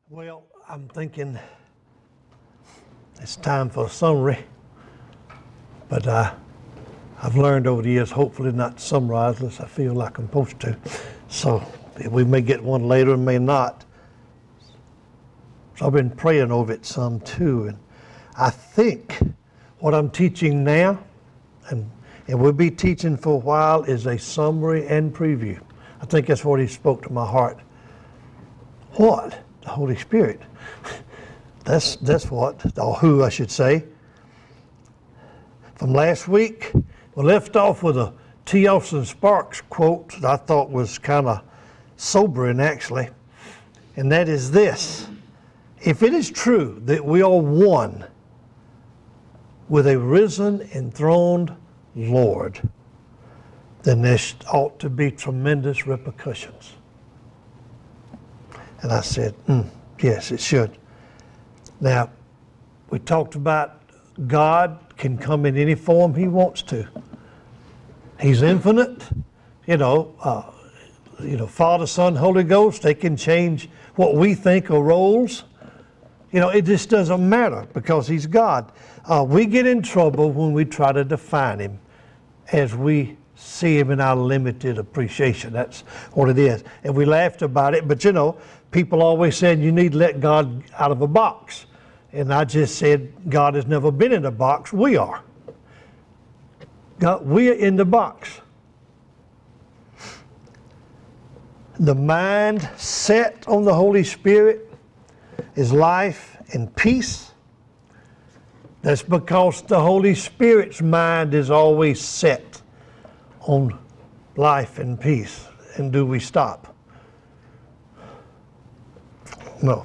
Well, I'm thinking it's time for a summary, but I've learned over the years, hopefully not to summarize unless I feel like I'm supposed to. So we may get one later and may not. So I've been praying over it some too, and I think what I'm teaching now, and we'll be teaching for a while, is a summary and preview. I think that's what he spoke to my heart. What? The Holy Spirit. That's what, or who I should say. From last week, we left off with a T. Austin Sparks quote that I thought was kind of sobering actually, and that is this: if it is true that we are one with a risen, enthroned Lord, then there ought to be tremendous repercussions. And I said, yes, it should. Now, we talked about God can come in any form he wants to. He's infinite. Father, Son, Holy Ghost, they can change what we think are roles. It just doesn't matter because he's God. We get in trouble when we try to define him as we see him in our limited appreciation. That's what it is. And we laughed about it, but people always said you need to let God out of a box. And I just said, God has never been in a box. We are. God, we are in the box. The mind set on the Holy Spirit is life and peace. That's because the Holy Spirit's mind is always set on life and peace. And do we stop? No.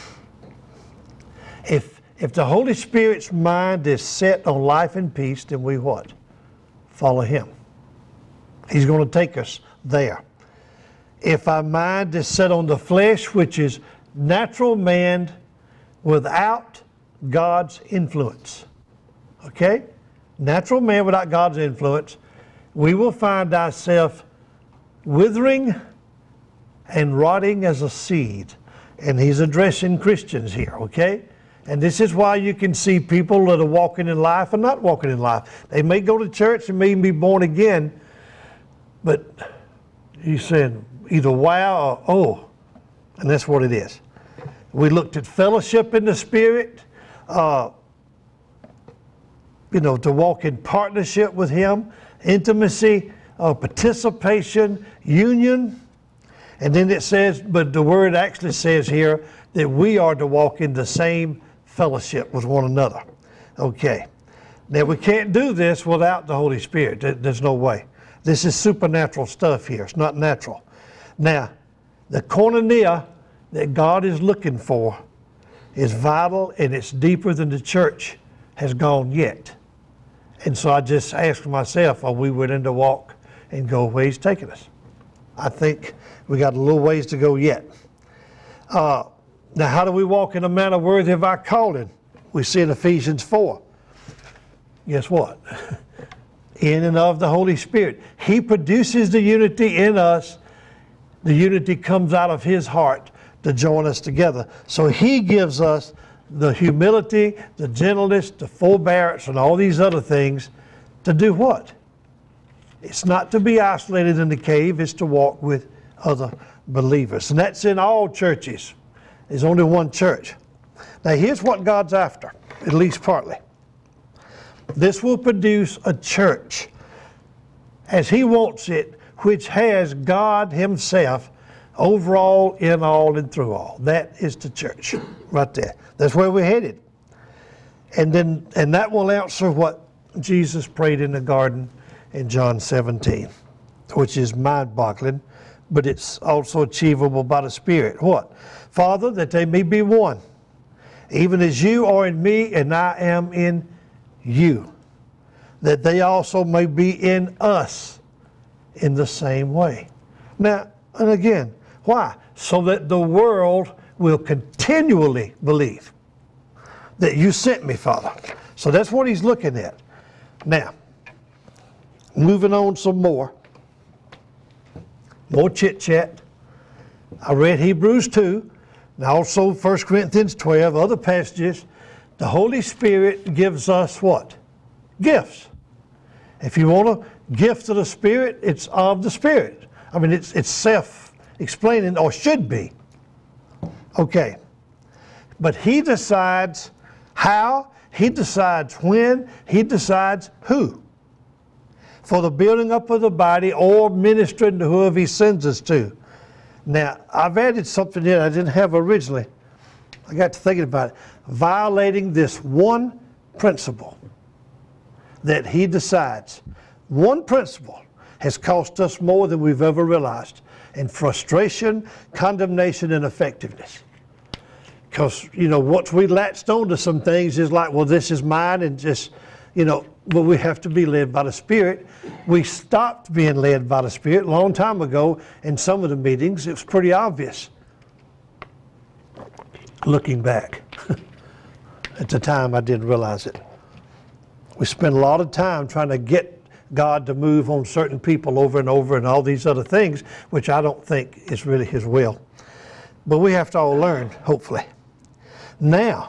If the Holy Spirit's mind is set on life and peace, then we what? Follow him. He's going to take us there. If our mind is set on the flesh, which is natural man without God's influence, okay? Natural man without God's influence, we will find ourselves withering and rotting as a seed. And he's addressing Christians here, okay? And this is why you can see people that are walking in life and not walking in life. They may go to church and may even be born again, but he's saying either wow or oh, and that's what it is. We looked at fellowship in the Spirit, to walk in partnership with him, intimacy, participation, union. And then it says, but the word actually says here that we are to walk in the same fellowship with one another. Okay. Now we can't do this without the Holy Spirit. There's no way. This is supernatural stuff here. It's not natural. Now, the koinonia that God is looking for is vital, and it's deeper than the church has gone yet. And so I just asked myself, are we willing to walk and go where he's taking us? I think we got a little ways to go yet. Now, how do we walk in a manner worthy of our calling? We see in Ephesians 4. Guess what? In and of the Holy Spirit. He produces the unity in us. The unity comes out of his heart to join us together. So he gives us the humility, the gentleness, the forbearance, and all these other things to do what? It's not to be isolated in the cave, it's to walk with other believers. And that's in all churches. There's only one church. Now here's what God's after, at least partly. This will produce a church as he wants it, which has God himself overall, in all, and through all. That is the church right there. That's where we're headed. And that will answer what Jesus prayed in the garden in John 17, which is mind-boggling, but it's also achievable by the Spirit. What? Father, that they may be one, even as you are in me and I am in you, that they also may be in us in the same way. Now, and again, why? So that the world will continually believe that you sent me, Father. So that's what he's looking at. Now, moving on some more chit-chat. I read Hebrews 2, and also 1 Corinthians 12, other passages, the Holy Spirit gives us what? Gifts. If you want a gift of the Spirit, it's of the Spirit. I mean, it's self-explaining, or should be. Okay. But He decides how, He decides when, He decides who. For the building up of the body or ministering to whoever He sends us to. Now, I've added something in I didn't have originally. I got to thinking about it. Violating this one principle that He decides. One principle has cost us more than we've ever realized in frustration, condemnation, and effectiveness. Because, once we latched on to some things, it's like, well, this is mine, and just, but we have to be led by the Spirit. We stopped being led by the Spirit a long time ago in some of the meetings. It was pretty obvious, looking back. At the time, I didn't realize it. We spent a lot of time trying to get God to move on certain people over and over and all these other things, which I don't think is really His will. But we have to all learn, hopefully. Now,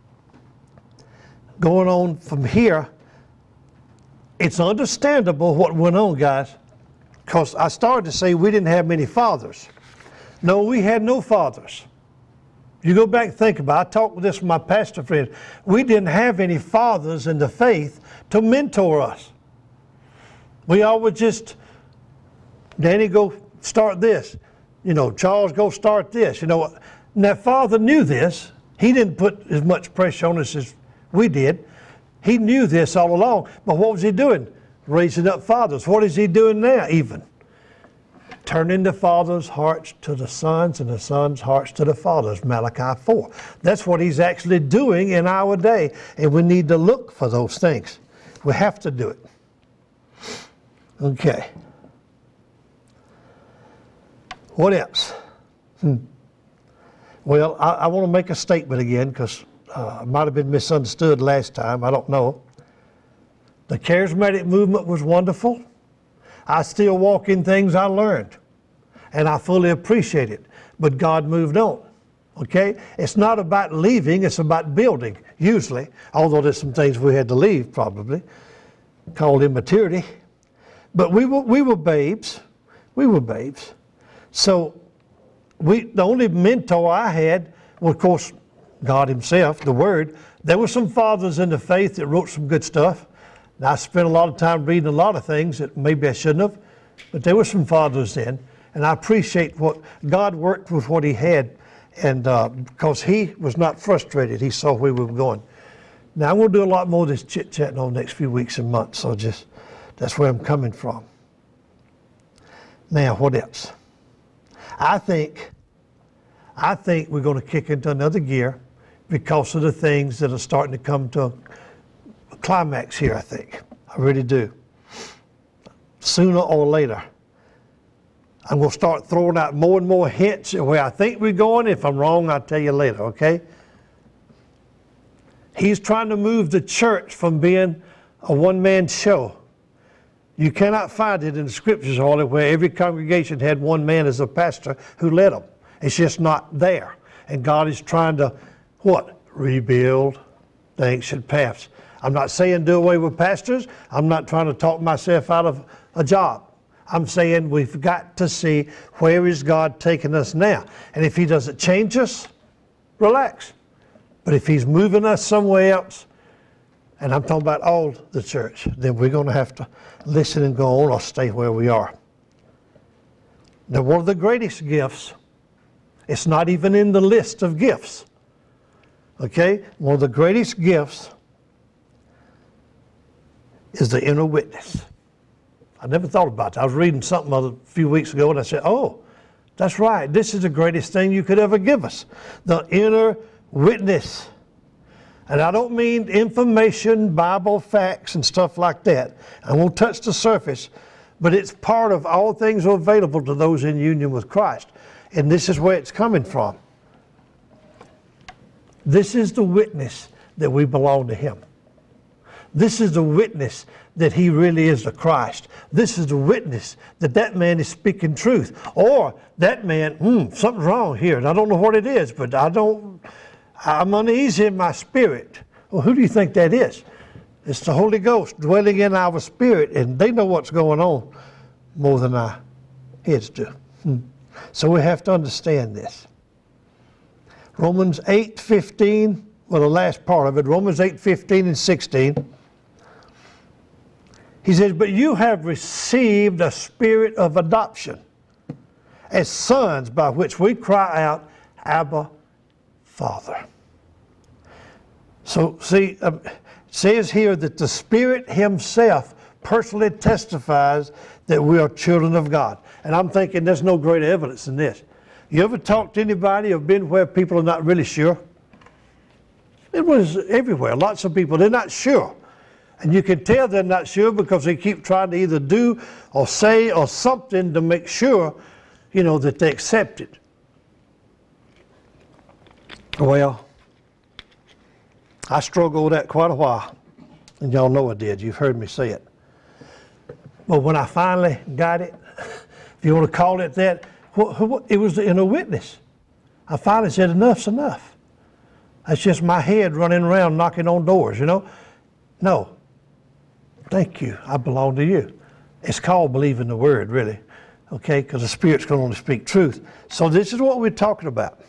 going on from here, it's understandable what went on, guys, because I started to say we didn't have many fathers. No, we had no fathers. You go back and think about it. I talked with this with my pastor friend. We didn't have any fathers in the faith to mentor us. We always just, Danny, go start this. Charles, go start this. Now, Father knew this. He didn't put as much pressure on us as we did. He knew this all along. But what was He doing? Raising up fathers. What is He doing now even? Turning the fathers' hearts to the sons and the sons' hearts to the fathers, Malachi 4. That's what He's actually doing in our day. And we need to look for those things. We have to do it. Okay. What else? Well, I want to make a statement again because it might have been misunderstood last time. I don't know. The charismatic movement was wonderful. I still walk in things I learned, and I fully appreciate it. But God moved on. Okay? It's not about leaving, it's about building, usually. Although there's some things we had to leave, probably, called immaturity. But we were babes. We were babes. So the only mentor I had was, of course, God Himself, the Word. There were some fathers in the faith that wrote some good stuff. And I spent a lot of time reading a lot of things that maybe I shouldn't have. But there were some fathers then. And I appreciate what God worked with what He had. And because He was not frustrated. He saw where we were going. Now, I'm going to do a lot more of this chit-chatting over the next few weeks and months. So that's where I'm coming from. Now, what else? I think we're going to kick into another gear because of the things that are starting to come to a climax here, I think. I really do. Sooner or later. I'm going to start throwing out more and more hints at where I think we're going. If I'm wrong, I'll tell you later, okay? He's trying to move the church from being a one-man show. You cannot find it in the Scriptures hardly where every congregation had one man as a pastor who led them. It's just not there. And God is trying to, what? Rebuild the ancient paths. I'm not saying do away with pastors. I'm not trying to talk myself out of a job. I'm saying we've got to see where is God taking us now. And if He doesn't change us, relax. But if He's moving us somewhere else, and I'm talking about all the church, then we're going to have to listen and go on or stay where we are. Now, one of the greatest gifts, it's not even in the list of gifts. Okay? One of the greatest gifts is the inner witness. I never thought about that. I was reading something a few weeks ago and I said, oh, that's right. This is the greatest thing you could ever give us. The inner witness. And I don't mean information, Bible facts, and stuff like that. I won't touch the surface, but it's part of all things are available to those in union with Christ. And this is where it's coming from. This is the witness that we belong to Him. This is the witness that he really is the Christ. This is the witness that that man is speaking truth. Or that man, something's wrong here, and I don't know what it is, but I'm uneasy in my spirit. Well, who do you think that is? It's the Holy Ghost dwelling in our spirit, and they know what's going on more than our heads do. So we have to understand this. Romans 8:15, well, the last part of it, Romans 8:15 and 16. He says, but you have received a spirit of adoption as sons, by which we cry out, Abba, Father. So see, it says here that the Spirit himself personally testifies that we are children of God. And I'm thinking there's no greater evidence than this. You ever talk to anybody or been where people are not really sure? It was everywhere. Lots of people, they're not sure. And you can tell they're not sure because they keep trying to either do or say or something to make sure, that they accept it. Well, I struggled with that quite a while. And y'all know I did. You've heard me say it. But when I finally got it, if you want to call it that, it was in a witness. I finally said, enough's enough. That's just my head running around knocking on doors, No. Thank you. I belong to you. It's called believing the word, really. Okay? Because the Spirit's going to only speak truth. So this is what we're talking about.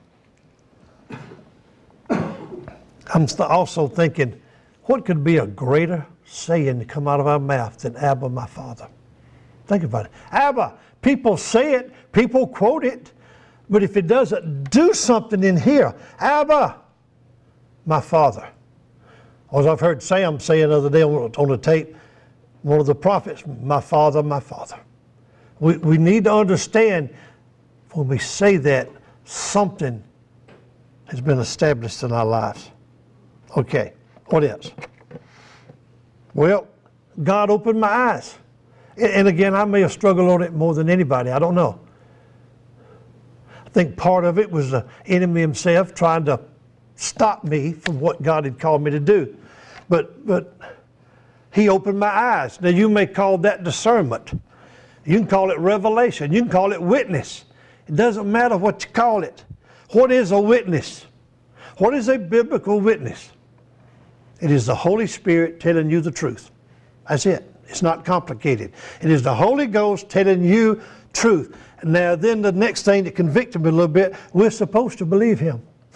I'm also thinking, what could be a greater saying to come out of our mouth than Abba, my Father? Think about it. Abba, people say it, people quote it, but if it doesn't do something in here, Abba, my Father. As I've heard Sam say another day on the tape, one of the prophets, my Father, my Father. We need to understand when we say that, something has been established in our lives. Okay, what else? Well, God opened my eyes. And again, I may have struggled on it more than anybody. I don't know. I think part of it was the enemy himself trying to stop me from what God had called me to do. But he opened my eyes. Now you may call that discernment. You can call it revelation. You can call it witness. It doesn't matter what you call it. What is a witness? What is a biblical witness? It is the Holy Spirit telling you the truth. That's it. It's not complicated. It is the Holy Ghost telling you truth. Now then the next thing that convicted me a little bit, we're supposed to believe him.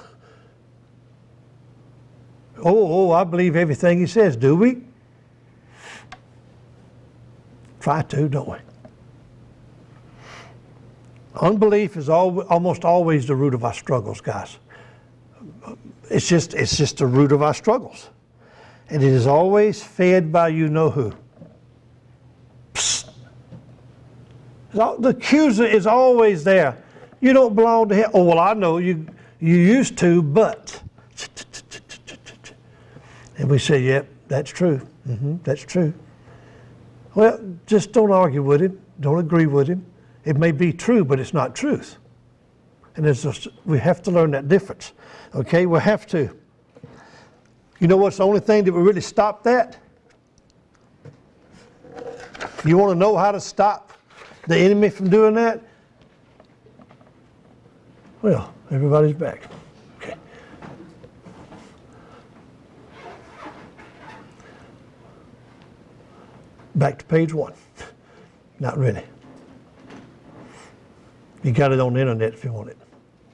Oh, I believe everything he says. Do we? Try to, don't we? Unbelief is almost always the root of our struggles, guys. It's just the root of our struggles. And it is always fed by you know who. Psst. The accuser is always there. You don't belong to him. Oh, well, I know you used to, but. And we say, yep, that's true. That's true. Well, just don't argue with him. Don't agree with him. It may be true, but it's not truth. And we have to learn that difference. Okay, we have to. You know what's the only thing that will really stop that? You want to know how to stop the enemy from doing that? Well, everybody's back. Okay. Back to page 1. Not really. You got it on the internet if you want it.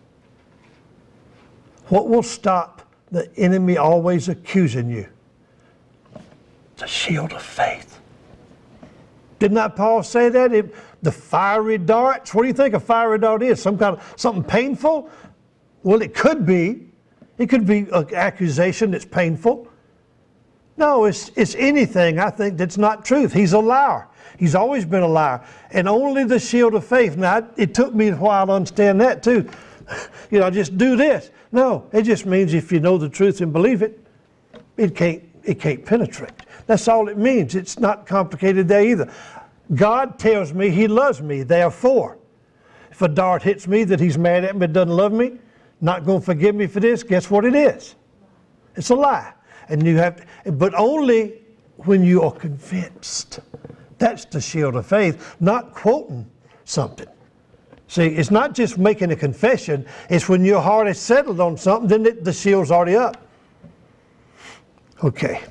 What will stop the enemy always accusing you? The shield of faith. Did not Paul say that? The fiery darts. What do you think a fiery dart is? Something painful? Well, it could be. It could be an accusation that's painful. No, it's anything, I think, that's not truth. He's a liar. He's always been a liar. And only the shield of faith. Now, it took me a while to understand that too. Just do this. No, it just means if you know the truth and believe it, it can't penetrate. That's all it means. It's not complicated there either. God tells me he loves me, therefore. If a dart hits me that he's mad at me, doesn't love me, not going to forgive me for this, guess what it is? It's a lie. and you have, but only when you are convinced. That's the shield of faith, not quoting something. See, it's not just making a confession, it's when your heart is settled on something, then the shield's already up. Okay.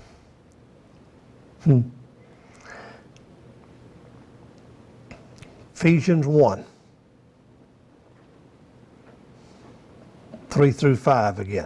Ephesians 1. 3 through 5 again.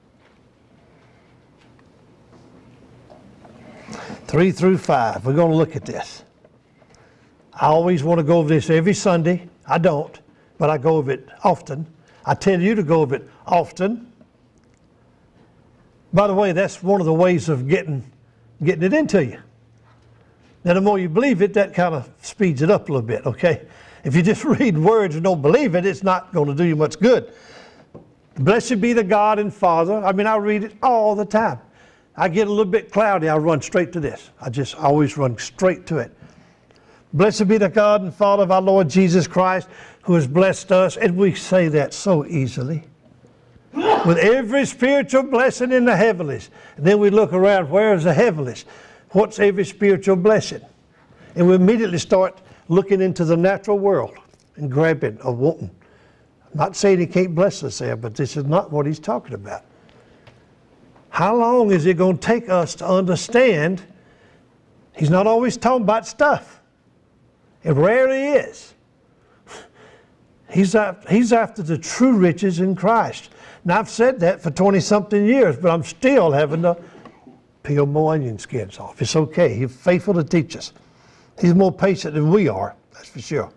3 through 5. We're going to look at this. I always want to go over this every Sunday. I don't, but I go over it often. I tell you to go over it often. By the way, that's one of the ways of getting it into you. Now, the more you believe it, that kind of speeds it up a little bit, okay? If you just read words and don't believe it, it's not going to do you much good. Blessed be the God and Father. I mean, I read it all the time. I get a little bit cloudy, I run straight to this. I always run straight to it. Blessed be the God and Father of our Lord Jesus Christ, who has blessed us, and we say that so easily, with every spiritual blessing in the heavenlies. And then we look around, where is the heavenlies? What's every spiritual blessing? And we immediately start looking into the natural world and grabbing or wanting. I'm not saying he can't bless us there, but this is not what he's talking about. How long is it going to take us to understand? He's not always talking about stuff. It rarely is. He's after the true riches in Christ. Now, I've said that for 20-something years, but I'm still having to peel more onion skins off. It's okay. He's faithful to teach us. He's more patient than we are, that's for sure.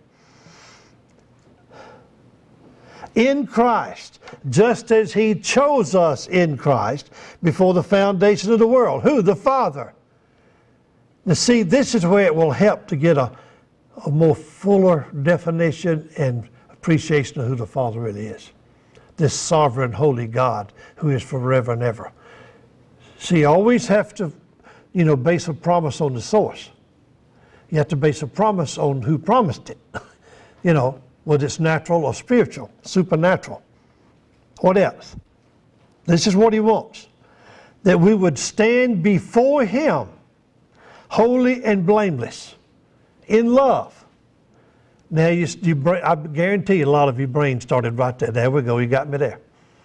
In Christ, just as he chose us in Christ before the foundation of the world. Who? The Father. Now see, this is where it will help to get a more fuller definition and appreciation of who the Father really is. This sovereign, holy God who is forever and ever. See, you always have to, base a promise on the source. You have to base a promise on who promised it. Whether it's natural or spiritual, supernatural. What else? This is what he wants. That we would stand before him, holy and blameless, in love. Now, I guarantee a lot of your brain started right there. There we go, you got me there.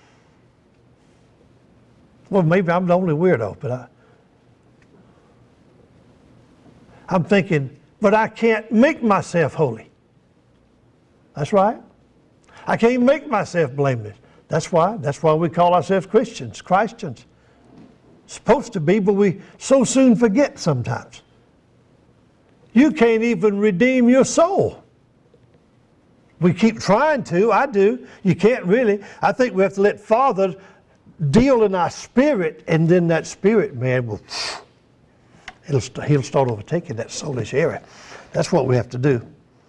Well, maybe I'm the only weirdo, but I'm thinking, but I can't make myself holy. That's right. I can't make myself blameless. That's why we call ourselves Christians, Christians. Supposed to be, but we so soon forget sometimes. You can't even redeem your soul. We keep trying to, I do. You can't really. I think we have to let Father deal in our spirit, and then that spirit, man, he'll start overtaking that soulish area. That's what we have to do.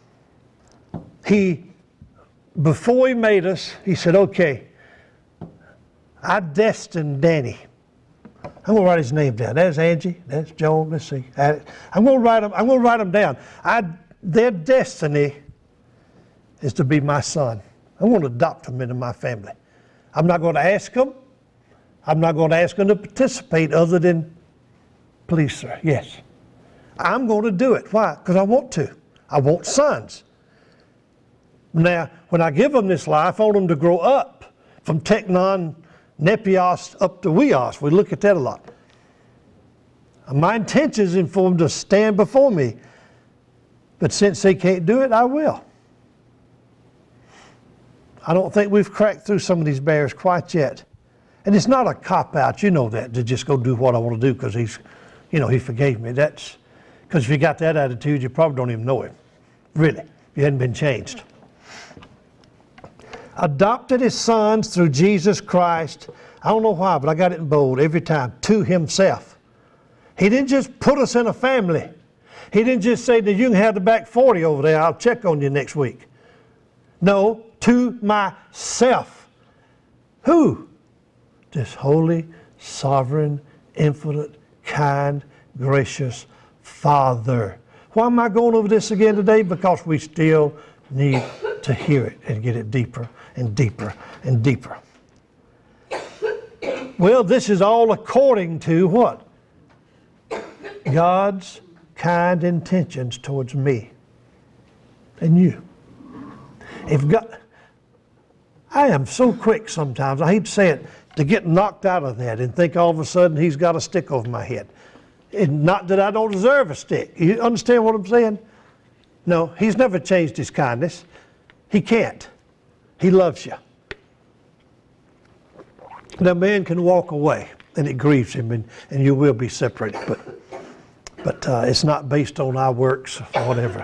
Before he made us, he said, okay, I destined Danny. I'm going to write his name down. There's Angie. There's Joan. Let's see. I'm going to write them down. Their destiny is to be my son. I'm going to adopt them into my family. I'm not going to ask them. I'm not going to ask them to participate other than, please, sir, yes. I'm going to do it. Why? Because I want to. I want sons. Now, when I give them this life, I want them to grow up from teknon, nepios, up to weos. We look at that a lot. My intention is for them to stand before me. But since they can't do it, I will. I don't think we've cracked through some of these barriers quite yet. And it's not a cop-out, you know that, to just go do what I want to do because he forgave me. That's because if you got that attitude, you probably don't even know him. Really, you hadn't been changed. Adopted his sons through Jesus Christ. I don't know why, but I got it in bold every time. To himself. He didn't just put us in a family. He didn't just say that you can have the back 40 over there. I'll check on you next week. No, to myself. Who? This holy, sovereign, infinite, kind, gracious Father. Why am I going over this again today? Because we still need to hear it and get it deeper and deeper and deeper. Well, this is all according to what? God's kind intentions towards me and you. If God, I am so quick sometimes, I hate to say it, to get knocked out of that and think all of a sudden He's got a stick over my head. And not that I don't deserve a stick. You understand what I'm saying? No, He's never changed His kindness. He can't. He loves you. Now, man can walk away and it grieves him, and you will be separated, but it's not based on our works or whatever.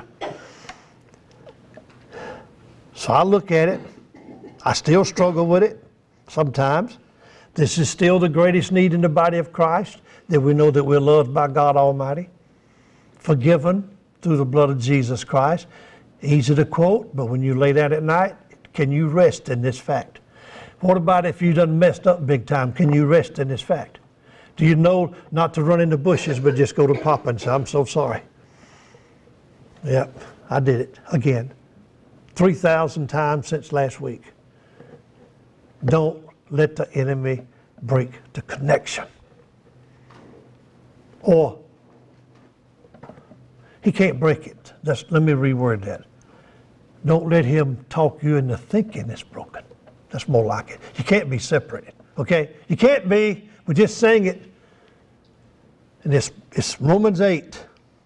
So I look at it. I still struggle with it sometimes. This is still the greatest need in the body of Christ, that we know that we're loved by God Almighty, forgiven through the blood of Jesus Christ. Easy to quote, but when you lay down at night, can you rest in this fact? What about if you done messed up big time? Can you rest in this fact? Do you know not to run in the bushes, but just go to Papa and say, I'm so sorry. Yep, I did it again. 3,000 times since last week. Don't let the enemy break the connection. Or he can't break it. Let me reword that. Don't let him talk you into thinking it's broken. That's more like it. You can't be separated, okay? You can't be. We're just saying it. And it's Romans 8.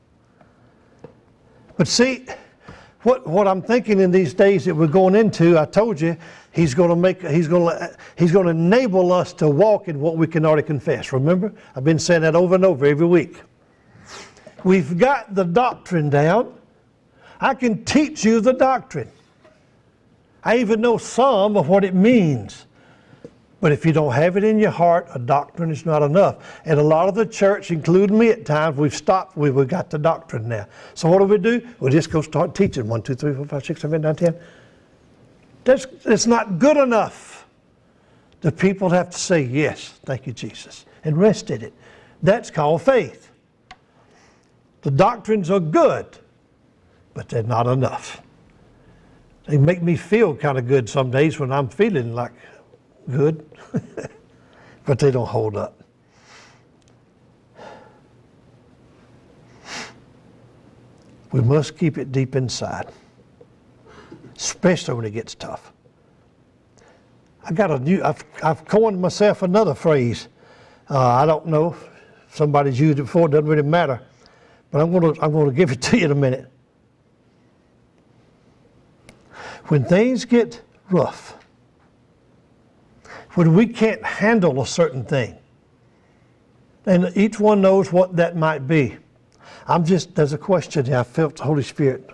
But see, what I'm thinking in these days that we're going into, I told you, He's going to enable us to walk in what we can already confess. Remember? I've been saying that over and over every week. We've got the doctrine down. I can teach you the doctrine. I even know some of what it means. But if you don't have it in your heart, a doctrine is not enough. And a lot of the church, including me at times, we've stopped. We've got the doctrine now. So what do? We just go start teaching. 1, 2, 3, 4, 5, 6, 7, 8, 9, 10. That's not good enough. The people have to say, yes, thank you, Jesus, and rest in it. That's called faith. The doctrines are good, but they're not enough. They make me feel kind of good some days when I'm feeling like good, but they don't hold up. We must keep it deep inside, especially when it gets tough. I've coined myself another phrase. I don't know if somebody's used it before. It doesn't really matter, but I'm going to give it to you in a minute. When things get rough, when we can't handle a certain thing, and each one knows what that might be. There's a question here. I felt the Holy Spirit.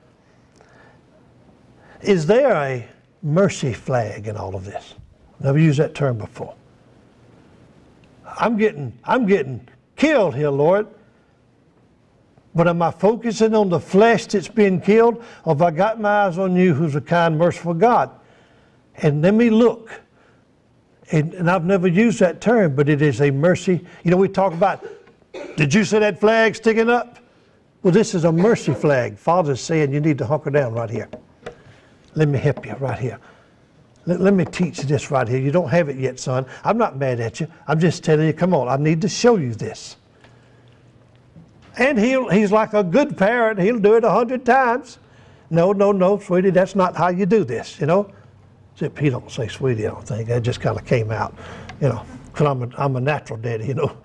Is there a mercy flag in all of this? Never used that term before. I'm getting killed here, Lord. But am I focusing on the flesh that's being killed? Or have I got my eyes on you, who's a kind, merciful God? And let me look. And I've never used that term, but it is a mercy. You know, we talk about, did you see that flag sticking up? Well, this is a mercy flag. Father's saying you need to hunker down right here. Let me help you right here. Let me teach you this right here. You don't have it yet, son. I'm not mad at you. I'm just telling you, come on, I need to show you this. And he's like a good parent. He'll do it 100 times. No, sweetie, that's not how you do this, you know. Except he don't say sweetie, I don't think. That just kind of came out, you know, because I'm a natural daddy, you know.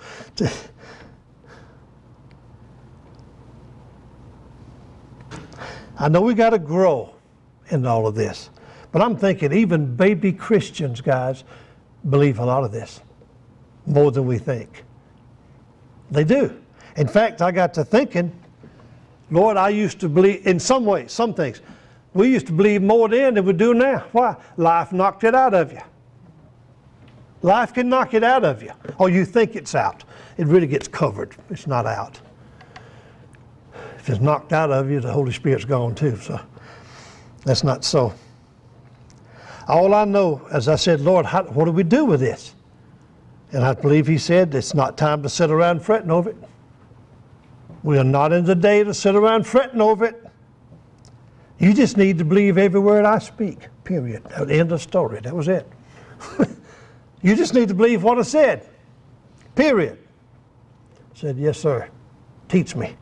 I know we got to grow in all of this. But I'm thinking even baby Christians, guys, believe a lot of this. More than we think. They do. In fact, I got to thinking, Lord, I used to believe, in some ways, some things, we used to believe more then than we do now. Why? Life knocked it out of you. Life can knock it out of you. Or you think it's out. It really gets covered. It's not out. If it's knocked out of you, the Holy Spirit's gone too. So that's not so. All I know, as I said, Lord, what do we do with this? And I believe He said, it's not time to sit around fretting over it. We are not in the day to sit around fretting over it. You just need to believe every word I speak, period. End of story. That was it. You just need to believe what I said. Period. I said, yes, sir. Teach me.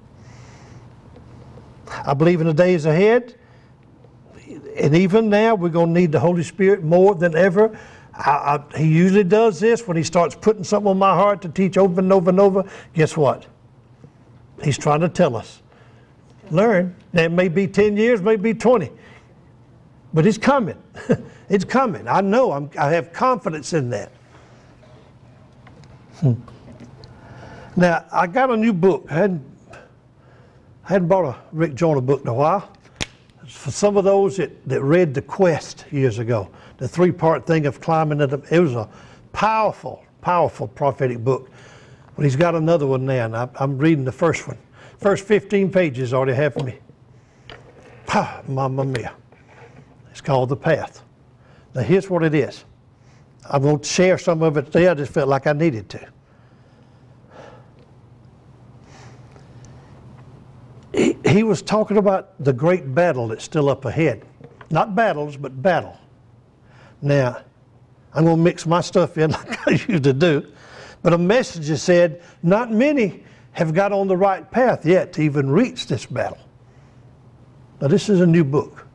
I believe in the days ahead, and even now, we're going to need the Holy Spirit more than ever. He usually does this when he starts putting something on my heart to teach over and over and over. Guess what? He's trying to tell us. Learn. Now, it may be 10 years, maybe 20. But it's coming. It's coming. I know. I have confidence in that. Now, I got a new book. I hadn't bought a Rick Joyner book in a while. For some of those that read The Quest years ago, the 3-part thing of climbing it was a powerful, powerful prophetic book. But he's got another one now, and I'm reading the first one. First 15 pages already have me. Mamma mia. It's called The Path. Now here's what it is. I'm going to share some of it today. I just felt like I needed to. He was talking about the great battle that's still up ahead. Not battles, but battle. Now, I'm going to mix my stuff in like I usually do. But a message has said, not many have got on the right path yet to even reach this battle. Now, this is a new book.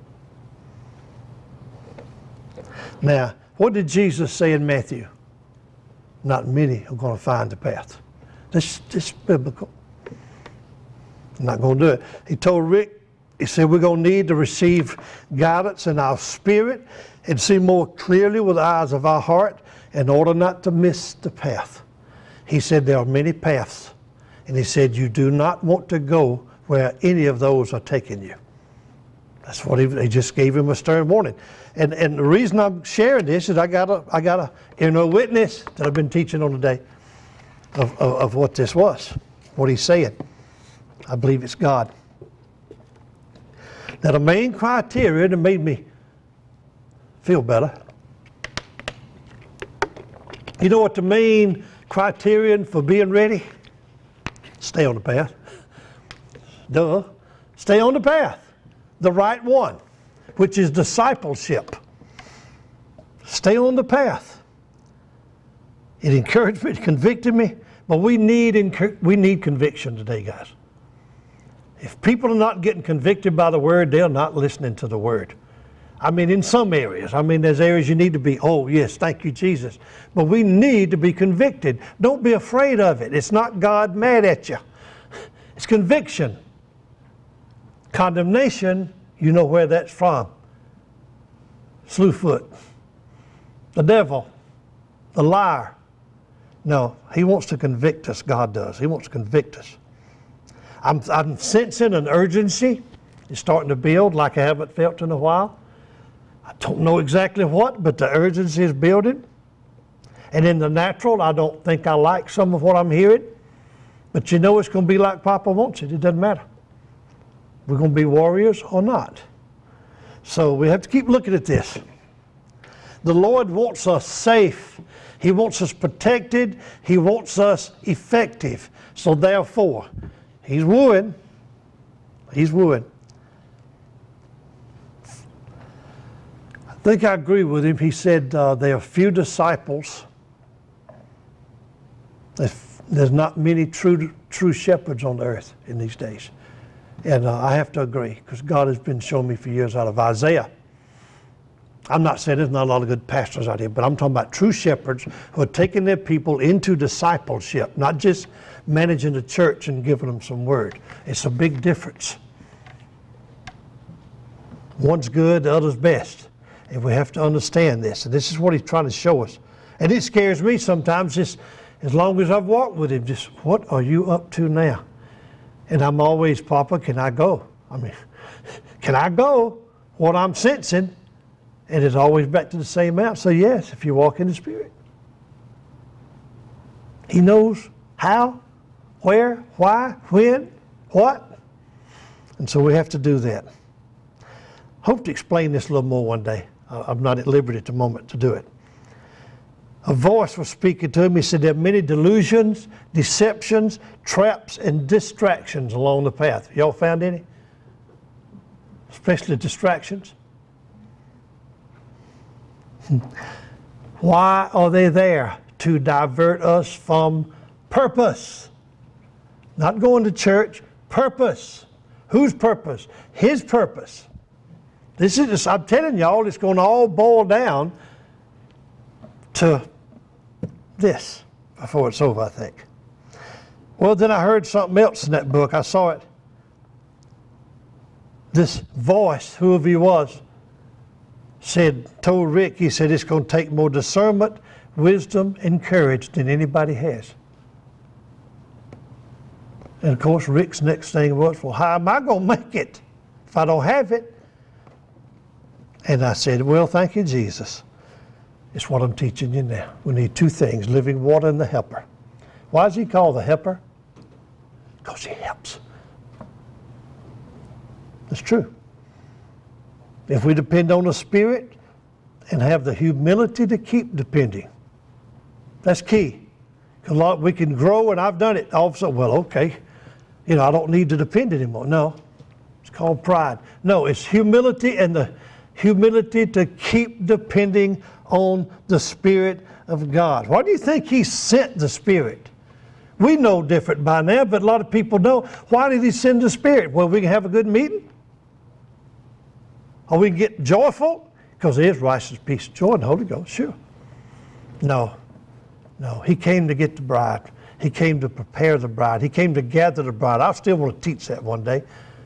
Now, what did Jesus say in Matthew? Not many are going to find the path. This is biblical. I'm not going to do it. He told Rick, he said, we're going to need to receive guidance in our spirit and see more clearly with the eyes of our heart in order not to miss the path. He said there are many paths. And he said, you do not want to go where any of those are taking you. That's what he just gave him a stern warning. And the reason I'm sharing this is I got a inner witness that I've been teaching on today of what this was, what he's saying. I believe it's God. Now the main criteria that made me feel better. You know what the main criterion for being ready? Stay on the path. Duh. Stay on the path. The right one, which is discipleship. Stay on the path. It encouraged me, it convicted me, but we need conviction today, guys. If people are not getting convicted by the Word, they're not listening to the Word. I mean, in some areas. I mean, there's areas you need to be, oh, yes, thank you, Jesus. But we need to be convicted. Don't be afraid of it. It's not God mad at you. It's conviction. Condemnation, you know where that's from. Slewfoot. The devil. The liar. No, he wants to convict us, God does. He wants to convict us. I'm sensing an urgency. It's starting to build like I haven't felt in a while. I don't know exactly what, but the urgency is building. And in the natural, I don't think I like some of what I'm hearing. But you know it's going to be like Papa wants it. It doesn't matter. We're going to be warriors or not. So we have to keep looking at this. The Lord wants us safe. He wants us protected. He wants us effective. So therefore, He's wooing. He's wooing. I think I agree with him. He said there are few disciples. There's not many true shepherds on the earth in these days. And I have to agree, because God has been showing me for years out of Isaiah. I'm not saying there's not a lot of good pastors out here, but I'm talking about true shepherds who are taking their people into discipleship, not just managing the church and giving them some word. It's a big difference. One's good, the other's best. And we have to understand this. And this is what He's trying to show us. And it scares me sometimes, just as long as I've walked with Him, just what are you up to now? And I'm always, Papa, can I go? I mean, can I go? What I'm sensing. And it's always back to the same amount. So yes, if you walk in the Spirit. He knows how, where, why, when, what. And so we have to do that. Hope to explain this a little more one day. I'm not at liberty at the moment to do it. A voice was speaking to him. He said there are many delusions, deceptions, traps, and distractions along the path. Y'all found any? Especially distractions. Why are they there? To divert us from purpose. Not going to church, purpose. Whose purpose? His purpose. I'm telling y'all, it's going to all boil down to this before it's over, I think. Well, then I heard something else in that book. I saw it. This voice, whoever he was, told Rick, he said, it's going to take more discernment, wisdom, and courage than anybody has. And of course, Rick's next thing was, well, how am I going to make it if I don't have it? And I said, well, thank you, Jesus. It's what I'm teaching you now. We need two things, living water and the helper. Why is he called the helper? Because he helps. It's true. If we depend on the Spirit and have the humility to keep depending, that's key. Because we can grow, and I've done it. All of a sudden, well, okay, I don't need to depend anymore. No, it's called pride. No, it's humility, and the humility to keep depending on the Spirit of God. Why do you think he sent the Spirit? We know different by now, but a lot of people don't. Why did he send the Spirit? Well, we can have a good meeting? Or we can get joyful? Because there is righteousness, peace, joy, and the Holy Ghost, sure. No, he came to get the bride. He came to prepare the bride. He came to gather the bride. I still want to teach that one day.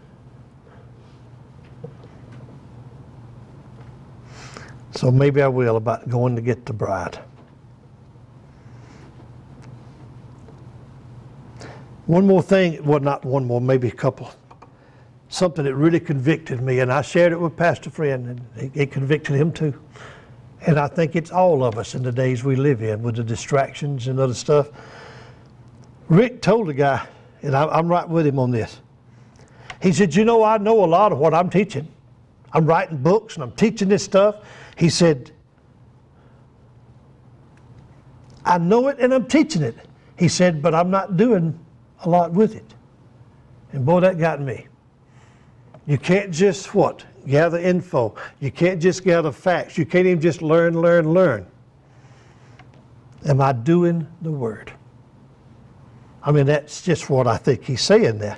So maybe I will, about going to get the bride. One more thing, well, not one more, maybe a couple. Something that really convicted me, and I shared it with Pastor Friend, and it convicted him too. And I think it's all of us in the days we live in with the distractions and other stuff. Rick told the guy, and I'm right with him on this. He said, I know a lot of what I'm teaching. I'm writing books and I'm teaching this stuff. He said, I know it and I'm teaching it. He said, but I'm not doing a lot with it. And boy, that got me. You can't just gather info. You can't just gather facts. You can't even just learn. Am I doing the Word? I mean, that's just what I think he's saying there.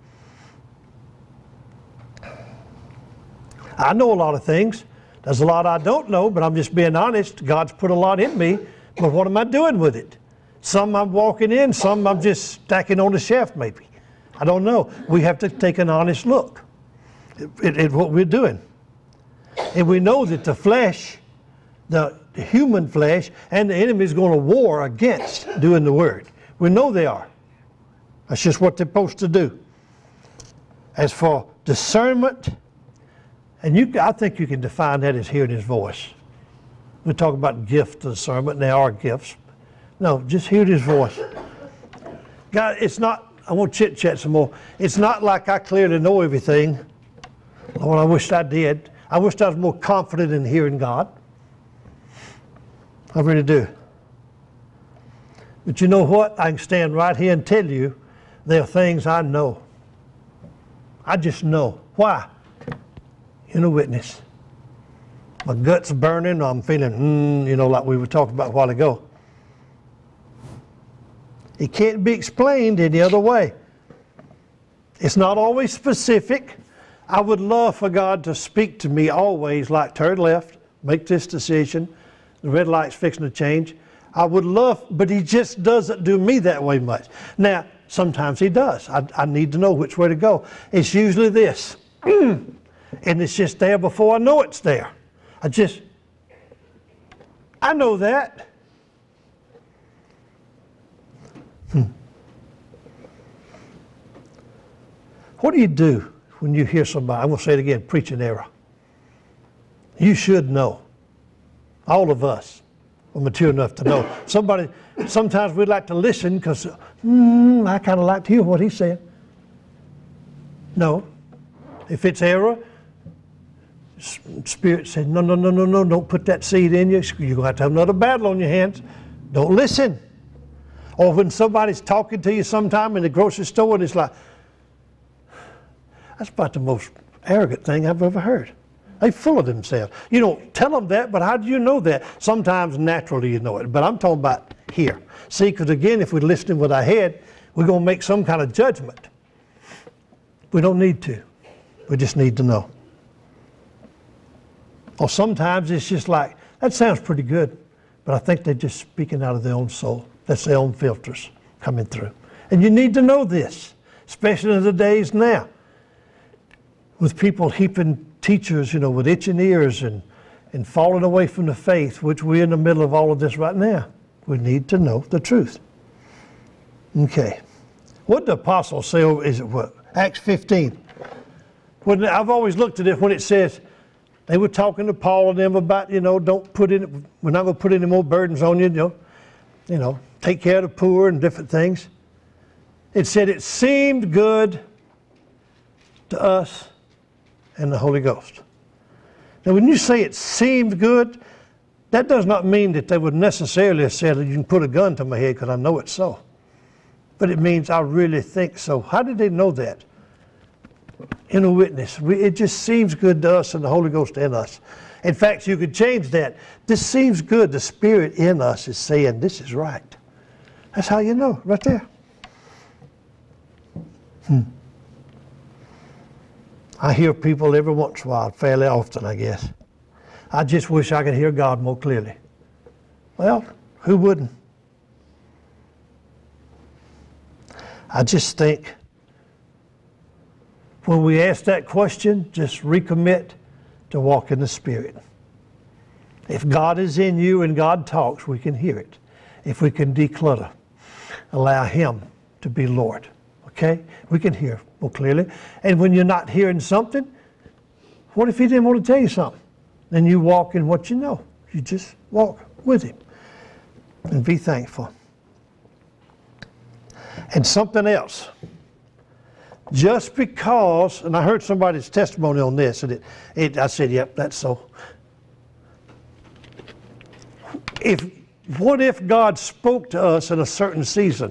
I know a lot of things. There's a lot I don't know, but I'm just being honest. God's put a lot in me, but what am I doing with it? Some I'm walking in, some I'm just stacking on the shelf maybe. I don't know. We have to take an honest look at what we're doing. And we know that the flesh, the human flesh, and the enemy is going to war against doing the Word. We know they are. That's just what they're supposed to do. As for discernment, and I think you can define that as hearing His voice. We talk about gift of discernment, and they are gifts. No, just hear His voice. God, it's not, I want to chit-chat some more. It's not like I clearly know everything. Lord, I wish I did. I wish I was more confident in hearing God. I really do. But you know what? I can stand right here and tell you there are things I know. I just know. Why? You're a witness. My gut's burning. I'm feeling, like we were talking about a while ago. It can't be explained any other way. It's not always specific. I would love for God to speak to me always like turn left, make this decision, the red light's fixing to change. I would love, but He just doesn't do me that way much. Now, sometimes He does. I need to know which way to go. It's usually this. And it's just there before I know it's there. I know that. What do you do when you hear somebody, I'm going to say it again, preach an error? You should know. All of us are mature enough to know. Sometimes we'd like to listen because I kind of like to hear what he's saying. No. If it's error, Spirit said, no, don't put that seed in you. You're going to have another battle on your hands. Don't listen. Or when somebody's talking to you sometime in the grocery store and it's like, that's about the most arrogant thing I've ever heard. They're full of themselves. You don't tell them that, but how do you know that? Sometimes naturally you know it, but I'm talking about here. See, because again, if we're listening with our head, we're going to make some kind of judgment. We don't need to. We just need to know. Or sometimes it's just like, that sounds pretty good, but I think they're just speaking out of their own soul. That's their own filters coming through. And you need to know this, especially in the days now, with people heaping teachers, with itching ears and falling away from the faith, which we're in the middle of all of this right now. We need to know the truth. Okay. What did the apostle say? Is it what? Acts 15. I've always looked at it when it says, they were talking to Paul and them about, we're not going to put any more burdens on you, take care of the poor and different things. It said it seemed good to us and the Holy Ghost. Now, when you say it seemed good, that does not mean that they would necessarily have said, you can put a gun to my head because I know it's so. But it means I really think so. How did they know that? In a witness. It just seems good to us and the Holy Ghost in us. In fact, you could change that. This seems good. The Spirit in us is saying this is right. That's how you know, right there. I hear people every once in a while, fairly often, I guess. I just wish I could hear God more clearly. Well, who wouldn't? I just think when we ask that question, just recommit to walk in the Spirit. If God is in you and God talks, we can hear it. If we can declutter, allow Him to be Lord. Okay? We can hear more clearly. And when you're not hearing something, what if He didn't want to tell you something? Then you walk in what you know. You just walk with Him and be thankful. And something else. Just because, and I heard somebody's testimony on this, and I said, yep, that's so. What if God spoke to us in a certain season?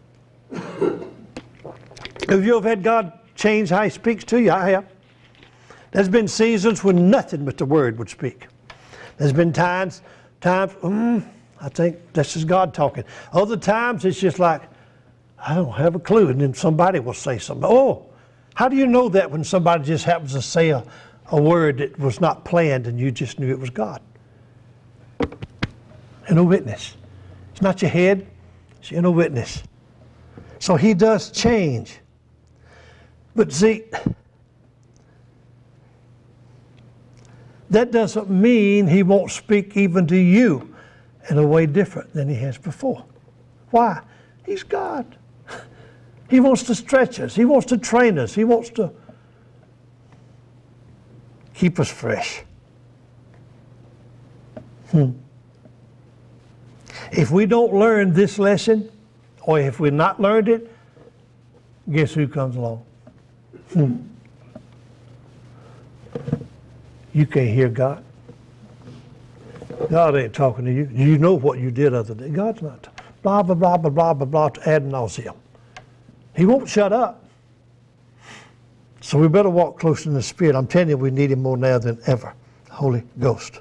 Have you ever had God change how He speaks to you? I have. There's been seasons when nothing but the Word would speak. There's been times, I think this is God talking. Other times it's just like, I don't have a clue, and then somebody will say something. Oh, how do you know that when somebody just happens to say a word that was not planned and you just knew it was God? In a witness. It's not your head, it's in a witness. So He does change. But see, that doesn't mean He won't speak even to you in a way different than He has before. Why? He's God. He wants to stretch us. He wants to train us. He wants to keep us fresh. If we don't learn this lesson, or if we've not learned it, guess who comes along? You can't hear God. God ain't talking to you. You know what you did other day. God's not. Blah, blah, blah, blah, blah, blah, blah, ad nauseum. He won't shut up. So we better walk closer in the Spirit. I'm telling you, we need Him more now than ever. Holy Ghost.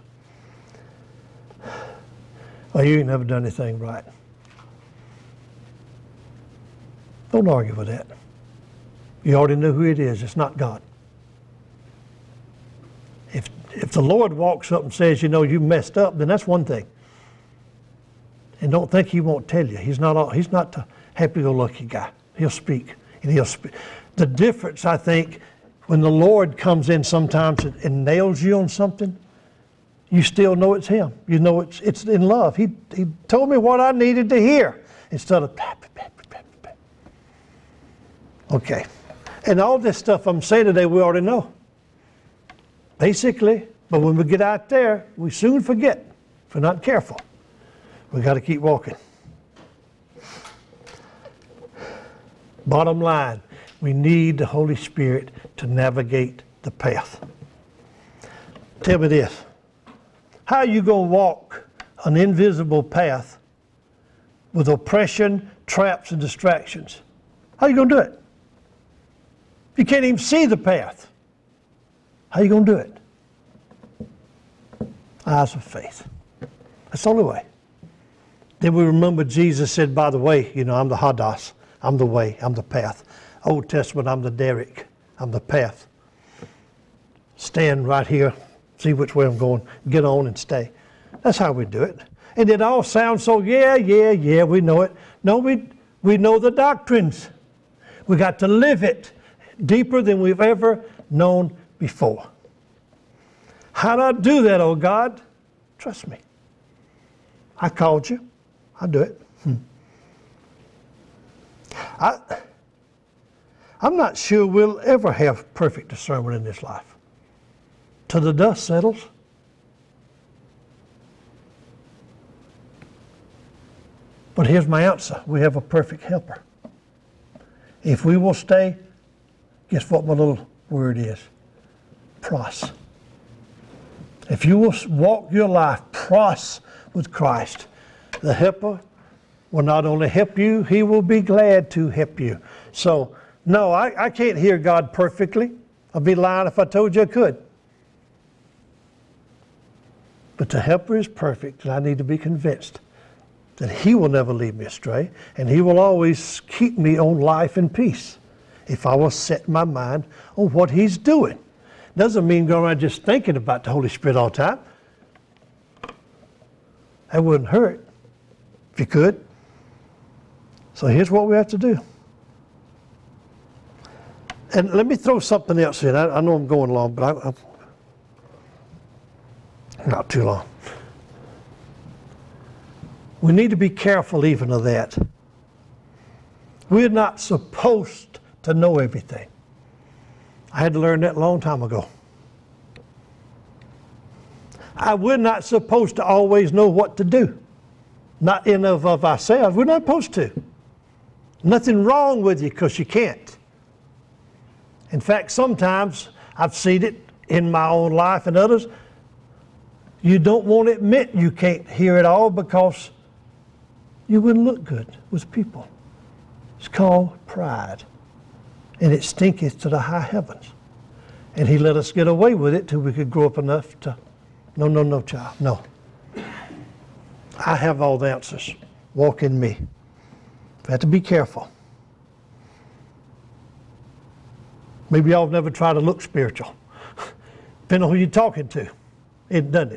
Well, you ain't never done anything right. Don't argue with that. You already know who it is. It's not God. If the Lord walks up and says, you messed up, then that's one thing. And don't think He won't tell you. He's not the happy-go-lucky guy. He'll speak. And He'll speak. The difference, I think, when the Lord comes in sometimes and nails you on something, you still know it's Him. You know it's in love. He told me what I needed to hear instead of blah, blah, blah, blah, blah. Okay. And all this stuff I'm saying today, we already know. Basically. But when we get out there, we soon forget if we're not careful. We got to keep walking. Bottom line, we need the Holy Spirit to navigate the path. Tell me this. How are you going to walk an invisible path with oppression, traps, and distractions? How are you going to do it? You can't even see the path. How are you going to do it? eyes of faith. That's the only way. Then we remember Jesus said, by the way, I'm the Hadas. I'm the way. I'm the path. Old Testament, I'm the Derek. I'm the path. Stand right here. See which way I'm going. Get on and stay. That's how we do it. And it all sounds so, yeah, we know it. No, we know the doctrines. We got to live it deeper than we've ever known before. How do I do that, oh God? Trust me. I called you. I'll do it. I'm not sure we'll ever have perfect discernment in this life. Till the dust settles. But here's my answer. We have a perfect helper. If we will stay, guess what my little word is? Pros. If you will walk your life pros with Christ, the helper will not only help you, he will be glad to help you. So, no, I can't hear God perfectly. I'd be lying if I told you I could. But the helper is perfect, and I need to be convinced that he will never lead me astray, and he will always keep me on life and peace if I will set my mind on what he's doing. Doesn't mean go around just thinking about the Holy Spirit all the time. That wouldn't hurt if you could. So here's what we have to do. And let me throw something else in. I know I'm going long, but I'm not too long. We need to be careful even of that. We're not supposed to know everything. I had to learn that a long time ago. We're not supposed to always know what to do. Not in and of ourselves. We're not supposed to. Nothing wrong with you because you can't. In fact, sometimes I've seen it in my own life and others. You don't want to admit you can't hear it all because you wouldn't look good with people. It's called pride. And it stinketh to the high heavens. And he let us get away with it till we could grow up enough to, no, child, no. I have all the answers. Walk in me. We have to be careful. Maybe y'all have never tried to look spiritual. Depending on who you're talking to. It doesn't it?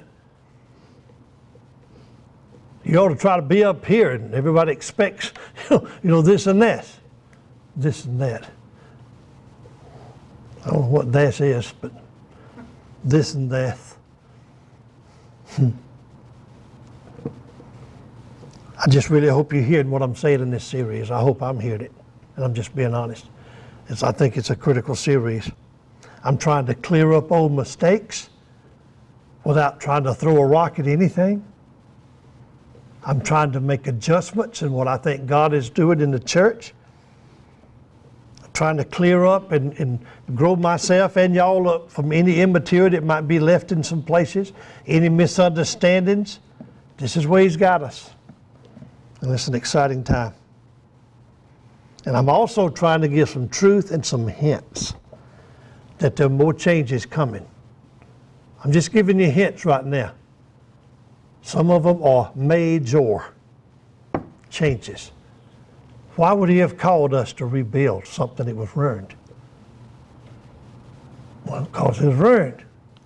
You ought to try to be up here and everybody expects, this and that. This and that. I don't know what that is, but this and that. I just really hope you're hearing what I'm saying in this series. I hope I'm hearing it. And I'm just being honest. I think it's a critical series. I'm trying to clear up old mistakes without trying to throw a rock at anything. I'm trying to make adjustments in what I think God is doing in the church. I'm trying to clear up and grow myself and y'all up from any immaturity that might be left in some places, any misunderstandings. This is where He's got us. And it's an exciting time. And I'm also trying to give some truth and some hints that there are more changes coming. I'm just giving you hints right now. Some of them are major changes. Why would He have called us to rebuild something that was ruined? Well, because it was ruined.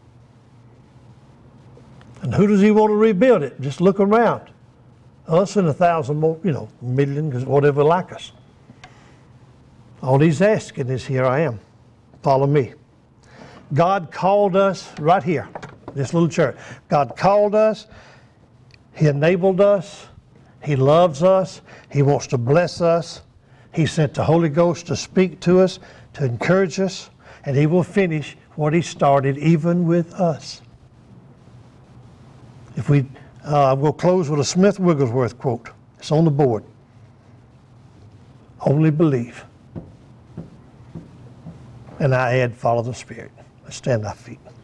And who does He want to rebuild it? Just look around. Us and 1,000 more, millions, whatever like us. All He's asking is, here I am. Follow me. God called us right here, this little church. God called us. He enabled us. He loves us. He wants to bless us. He sent the Holy Ghost to speak to us, to encourage us, and He will finish what He started even with us. We'll close with a Smith Wigglesworth quote. It's on the board. Only believe. And I add, follow the Spirit. Let's stand on our feet.